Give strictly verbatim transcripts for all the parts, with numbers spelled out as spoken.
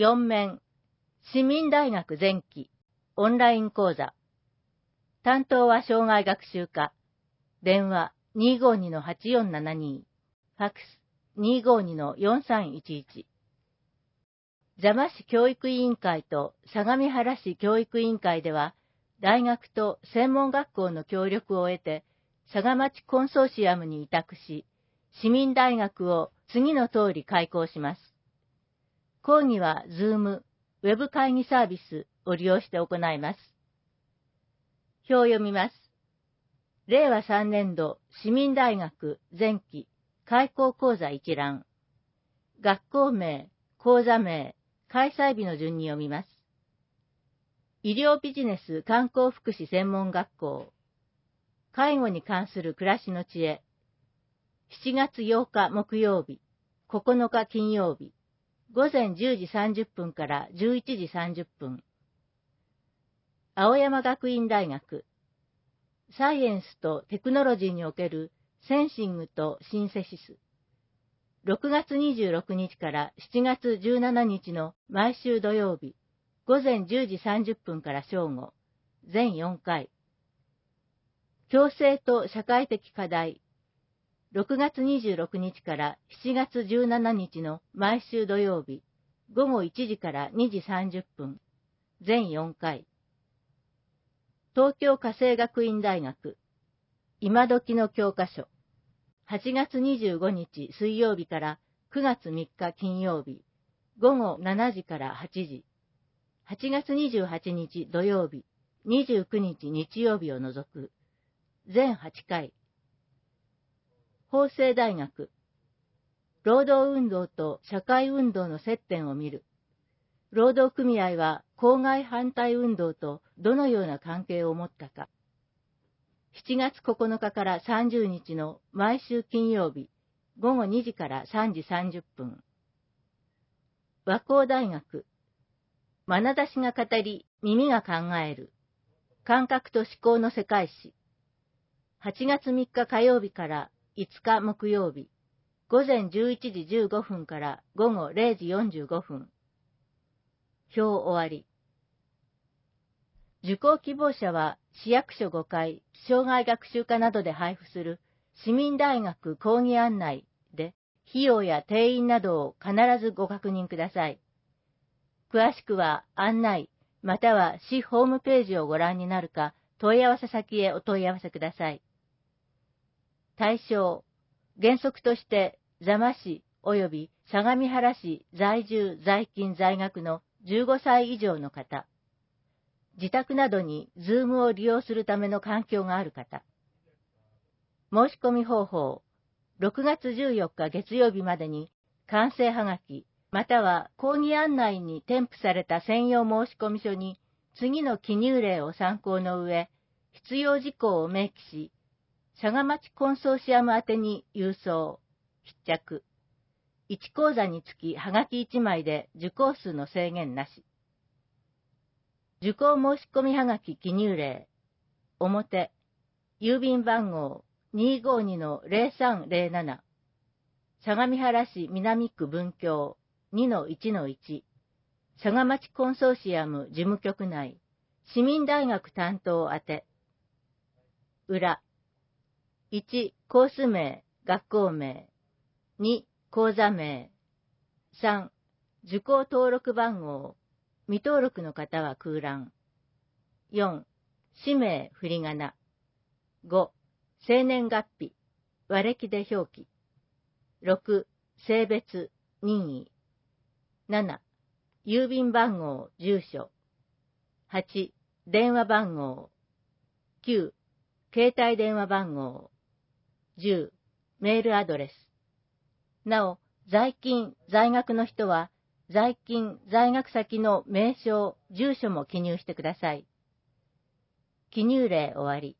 よん面、市民大学前期、オンライン講座。担当は障害学習課。電話 にーごーにのはちよんななに、ファックス にーごーにのよんさんいちいち。座間市教育委員会と相模原市教育委員会では、大学と専門学校の協力を得て、佐賀町コンソーシアムに委託し、市民大学を次の通り開講します。講義は Zoom、ウェブ会議サービスを利用して行います。表を読みます。れいわさんねん度市民大学前期開講講座一覧。学校名、講座名、開催日の順に読みます。医療ビジネス観光福祉専門学校。介護に関する暮らしの知恵。しちがつようか木曜日、ここのか金曜日、ごぜんじゅうじさんじゅっぷんからじゅういちじさんじゅっぷん。青山学院大学。サイエンスとテクノロジーにおけるセンシングとシンセシス。ろくがつにじゅうろくにちからしちがつじゅうしちにちの毎週土曜日、ごぜんじゅうじさんじゅっぷんから正午、全よんかい。共生と社会的課題。ろくがつにじゅうろくにちからしちがつじゅうしちにちの毎週土曜日、ごごいちじからにじさんじゅっぷん、全よんかい。東京家政学院大学、今時の教科書。はちがつにじゅうごにち水曜日からくがつみっか金曜日、ごごしちじからはちじ。はちがつにじゅうはちにち土曜日、にじゅうくにち日曜日を除く、全はちかい。法政大学、労働運動と社会運動の接点を見る。労働組合は公害反対運動とどのような関係を持ったか。しちがつここのかからさんじゅうにちの毎週金曜日、ごごにじからさんじさんじゅっぷん。和光大学、眼差しが語り、耳が考える。感覚と思考の世界史。はちがつみっか火曜日からいつか木曜日、ごぜんじゅういちじじゅうごふんからごごれいじよんじゅうごふん。表終わり。受講希望者は市役所ごかい、障害学習課などで配布する市民大学講義案内で費用や定員などを必ずご確認ください。詳しくは案内または市ホームページをご覧になるか問い合わせ先へお問い合わせください。対象、原則として座間市及び相模原市在住在勤在学のじゅうごさい以上の方。自宅などに Zoom を利用するための環境がある方。申し込み方法、ろくがつじゅうよっか月曜日までに完成はがき、または講義案内に添付された専用申込書に次の記入例を参考の上、必要事項を明記し、佐賀町コンソーシアム宛てに郵送、必着。いち講座につきはがきいちまいで受講数の制限なし。受講申し込みはがき記入例。表。郵便番号 にーごーにのぜろさんぜろなな。相模原市南区文京 にのいちのいち。佐賀町コンソーシアム事務局内。市民大学担当宛て。裏。いち、コース名、学校名。に、講座名。さん、受講登録番号。未登録の方は空欄。よん、氏名振り仮名。ご、生年月日、和暦で表記。ろく、性別、任意。なな、郵便番号、住所。はち、電話番号。きゅう、携帯電話番号。じゅう、メールアドレス。なお、在勤、在学の人は、在勤、在学先の名称、住所も記入してください。記入例終わり。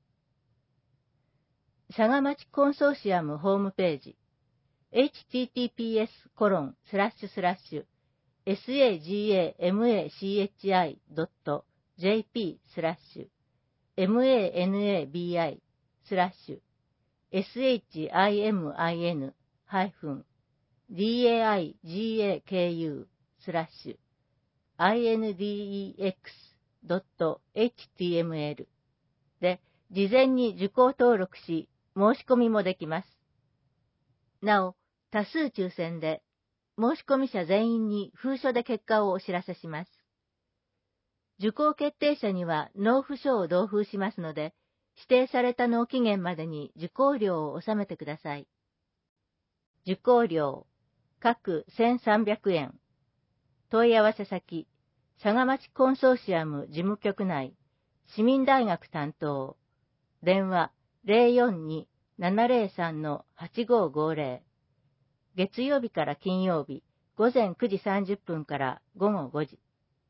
佐賀町コンソーシアムホームページ エイチティーティーピーエスコロンスラッシュスラッシュエスエージーエーエムエーシーエイチアイドットジェーピースラッシュエムエーエヌエービーアイスラッシュエスエイチアイエムアイエヌハイフンディーエーアイジーエーケーユースラッシュ アイエヌディーイーエックスドットエイチティーエムエル で事前に受講登録し、申し込みもできます。なお、多数抽選で、申し込み者全員に封書で結果をお知らせします。受講決定者には納付書を同封しますので、指定された納期限までに受講料を納めてください。受講料、各せんさんびゃくえん。問い合わせ先、佐賀町コンソーシアム事務局内、市民大学担当、電話 ゼロよんに ななゼロさん はちごごゼロ。月曜日から金曜日、午前くじさんじゅっぷんから午後ごじ。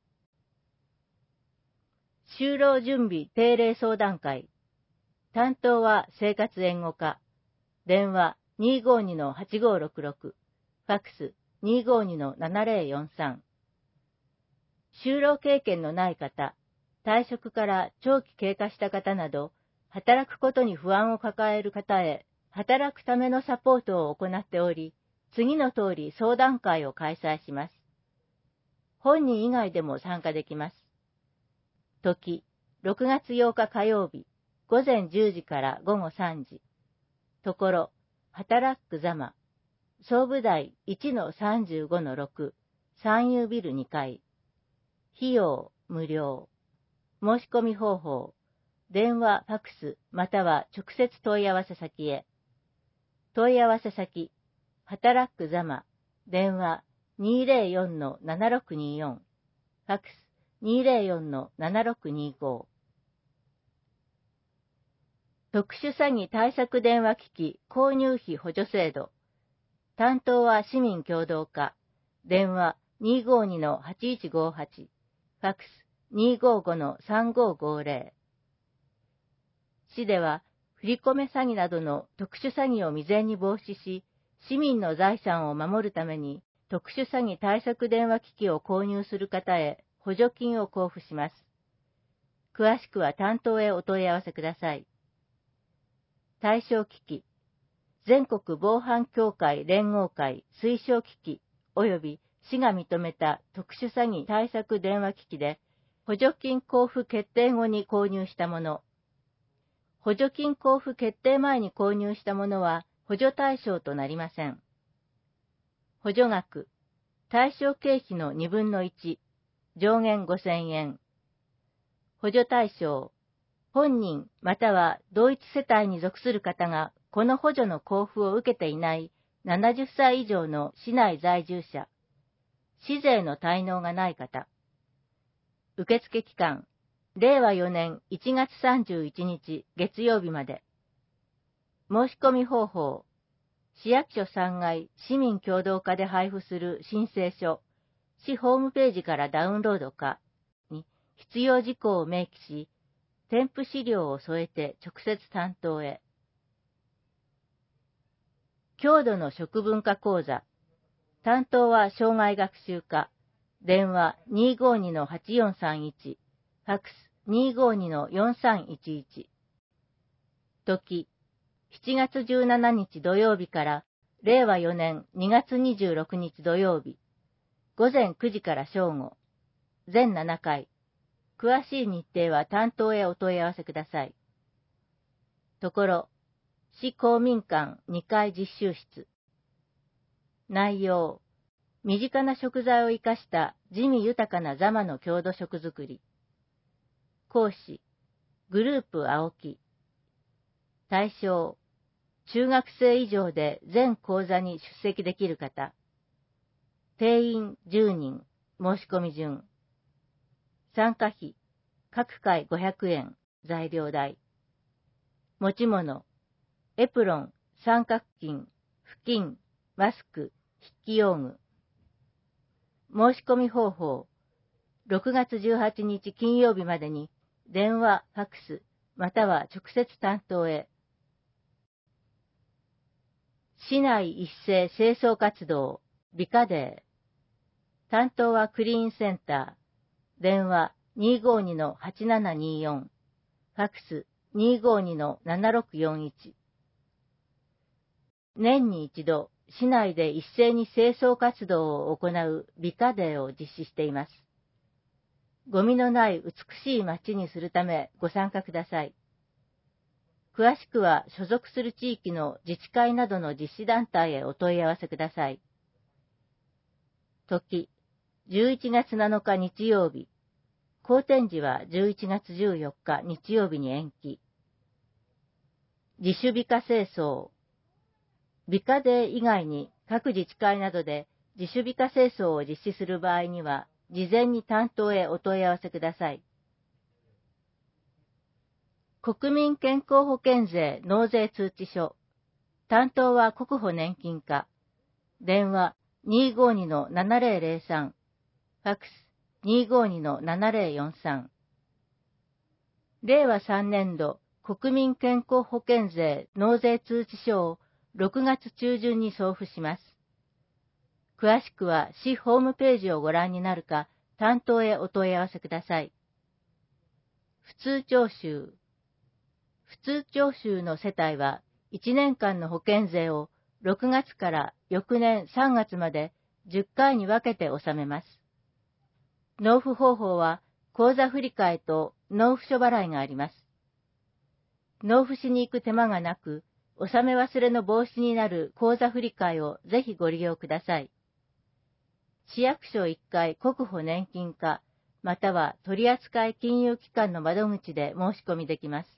就労準備定例相談会。担当は生活援護課。電話 にーごーに はちごーろくろく。ファックス にーごーに ななゼロよんさん。就労経験のない方、退職から長期経過した方など、働くことに不安を抱える方へ、働くためのサポートを行っており、次の通り相談会を開催します。本人以外でも参加できます。時、ろくがつようか火曜日、午前じゅうじから午後さんじ。ところ、働くざま、総武台 いちのさんじゅうごのろく、三遊ビルにかい。費用、無料。申し込み方法、電話、ファックス、または直接問い合わせ先へ。問い合わせ先、働くざま、電話 にーぜろよんのななろくにーよん、ファックス にーぜろよんのななろくにーご。特殊詐欺対策電話機器購入費補助制度。担当は市民協働課。電話 にーごーに はちいちごはち。ファックス にーごーご のさんごーごーぜろ。市では、振り込め詐欺などの特殊詐欺を未然に防止し、市民の財産を守るために、特殊詐欺対策電話機器を購入する方へ補助金を交付します。詳しくは担当へお問い合わせください。対象機器、全国防犯協会連合会推奨機器及び市が認めた特殊詐欺対策電話機器で、補助金交付決定後に購入したもの。補助金交付決定前に購入したものは補助対象となりません。補助額、対象経費のにぶんのいち、上限ごせんえん。補助対象、本人または同一世帯に属する方がこの補助の交付を受けていないななじゅっさい以上の市内在住者、市税の滞納がない方。受付期間、れいわよねんいちがつさんじゅういちにち月曜日まで。申し込み方法、市役所さんがい市民協働課で配布する申請書、市ホームページからダウンロードかに必要事項を明記し、添付資料を添えて直接担当へ。郷土の食文化講座。担当は障害学習課。電話 にーごーに はちよんさんいち。ファックス にーごーに よんさんいちいち。時、しちがつじゅうしちにち土曜日かられいわよねんにがつにじゅうろくにち土曜日。午前くじから正午。全ななかい。詳しい日程は担当へお問い合わせください。ところ、市公民館にかい実習室。内容、身近な食材を生かした滋味豊かな座間の郷土食作り。講師、グループ青木。対象、中学生以上で全講座に出席できる方。定員じゅうにん、申し込み順。参加費、各回ごひゃくえん、材料代。持ち物、エプロン、三角巾、布巾、マスク、筆記用具。申し込み方法、ろくがつじゅうはちにち金曜日までに、電話、ファックス、または直接担当へ。市内一斉清掃活動、美化デー。担当はクリーンセンター。電話 にーごーに はちななにーよん。ファックス にーごーに ななろくよんいち。年に一度、 市内で一斉に清掃活動を行う美化デーを実施しています。ゴミのない美しい街にするためご参加ください。詳しくは所属する地域の自治会などの実施団体へお問い合わせください。時、じゅういちがつなのか日曜日。好天時はじゅういちがつじゅうよっか日曜日に延期。自主美化清掃。美化デー以外に各自治会などで自主美化清掃を実施する場合には、事前に担当へお問い合わせください。国民健康保険税納税通知書。担当は国保年金課。電話 にーごーにのななぜろぜろさん。ファックス にーごーにのななぜろよんさん。れいわさんねんど国民健康保険税納税通知書をろくがつ中旬に送付します。詳しくは市ホームページをご覧になるか、担当へお問い合わせください。普通徴収。普通徴収の世帯はいちねんかんの保険税をろくがつから翌年さんがつまでじゅっかいに分けて納めます。納付方法は口座振替と納付書払いがあります。納付しに行く手間がなく、納め忘れの防止になる口座振替をぜひご利用ください。市役所いっかい国保年金課、または取扱金融機関の窓口で申し込みできます。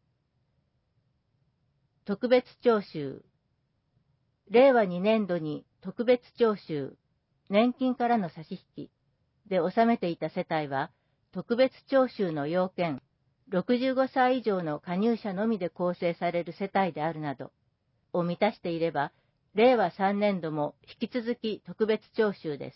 特別徴収。れいわにねんどに特別徴収、年金からの差し引きで納めていた世帯は、特別徴収の要件、ろくじゅうごさい以上の加入者のみで構成される世帯であるなど、を満たしていれば、れいわさんねんども引き続き特別徴収です。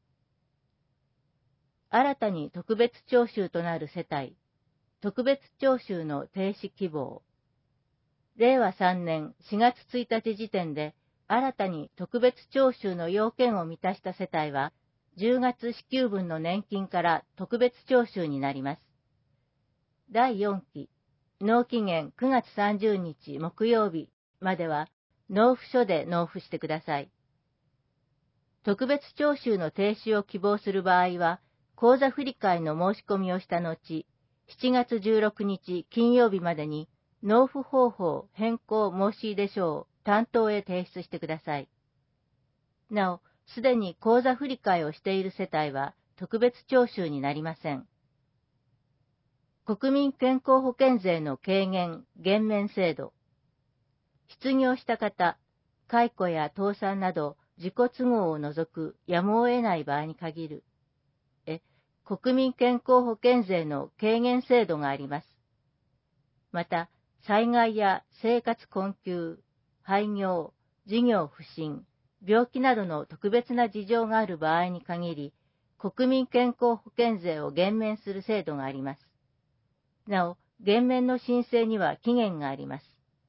新たに特別徴収となる世帯、特別徴収の停止希望。れいわさんねんしがつついたち時点で、新たに特別徴収の要件を満たした世帯は、じゅうがつ支給分の年金から特別徴収になります。だいよんき、納期限くがつさんじゅうにち木曜日までは、納付書で納付してください。特別徴収の停止を希望する場合は、口座振替の申し込みをした後、しちがつじゅうろくにち金曜日までに、納付方法変更申し出書を担当へ提出してください。なお、すでに口座振替をしている世帯は特別徴収になりません。国民健康保険税の軽減・減免制度。失業した方、解雇や倒産など自己都合を除くやむを得ない場合に限る。え、国民健康保険税の軽減制度があります。また、災害や生活困窮、廃業、事業不振、病気などの特別な事情がある場合に限り、国民健康保険税を減免する制度があります。なお、減免の申請には期限があります。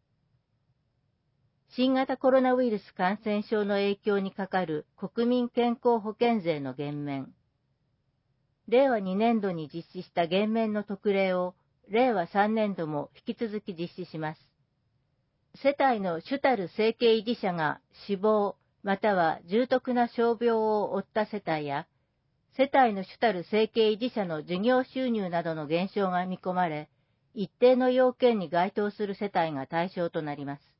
新型コロナウイルス感染症の影響にかかる国民健康保険税の減免。れいわにねんどに実施した減免の特例を、れいわさんねんども引き続き実施します。世帯の主たる生計維持者が死亡、または重篤な傷病を負った世帯や、世帯の主たる生計維持者の事業収入などの減少が見込まれ、一定の要件に該当する世帯が対象となります。